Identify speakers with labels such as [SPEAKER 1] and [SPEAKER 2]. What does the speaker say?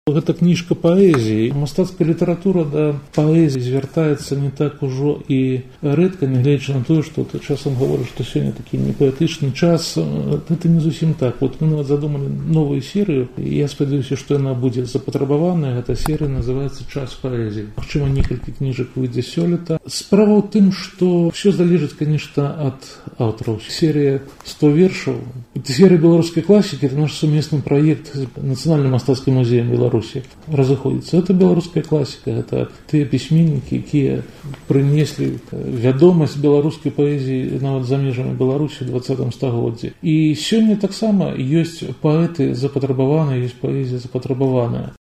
[SPEAKER 1] Гэта кніжка паэзіі. Мастацкая літаратура да паэзіі звяртаецца не так ужо і рэдка, нягледзячы на тое, што ты часам говорыш, што сёння такі непаэтычны час. Гэта не зусім так. Вот мы задумалі новую серыю, і я спадзяюся, што яна будзе запатрабаваная. Гэта серыя называецца «Час паэзіі». Магчыма, некалькі кніжак выйдзе сёлета. Справа ў тым, што ўсё залежыць, конечно, ад аўтараў. Серія 100 вершаў. Серія беларускай класікі – это наш сумесны праект з Нацыянальным мастацкім музеем Беларусі. Разыходзіцца. Это беларуская класіка, гэта тыя пісьменнікі, якія прынеслі вядомасць беларускай паэзіі нават за межамі Беларусі ў 20 стагоддзі. І сёння таксама ёсць паэты запатрабаваныя, ёсць паэзія запатрабаваная.